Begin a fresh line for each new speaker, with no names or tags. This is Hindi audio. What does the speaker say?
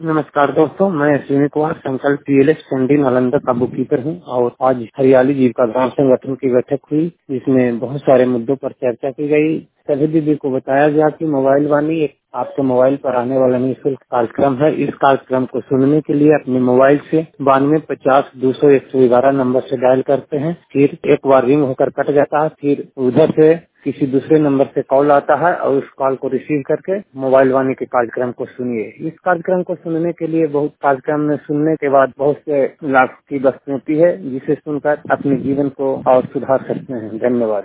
नमस्कार दोस्तों, मैं अश्विनी कुमार संकल्प पीएलएस चंडी नालंदा का बुक कीपर हूँ और आज हरियाली जीविका ग्राम संगठन की बैठक हुई जिसमें बहुत सारे मुद्दों पर चर्चा की गई। सभी दीदी को बताया गया कि मोबाइल वाणी एक आपके मोबाइल पर आने वाला निःशुल्क कार्यक्रम है। इस कार्यक्रम को सुनने के लिए अपने मोबाइल से 9250-200-111 नंबर से डायल करते हैं। फिर एक बार रिंग होकर कट जाता है, फिर उधर से किसी दूसरे नंबर से कॉल आता है और उस कॉल को रिसीव करके मोबाइल वाणी के कार्यक्रम को सुनिए। इस कार्यक्रम को सुनने के लिए कार्यक्रम में सुनने के बाद बहुत से लाभ की वस्तु होती है जिसे सुनकर अपने जीवन को और सुधार सकते हैं। धन्यवाद।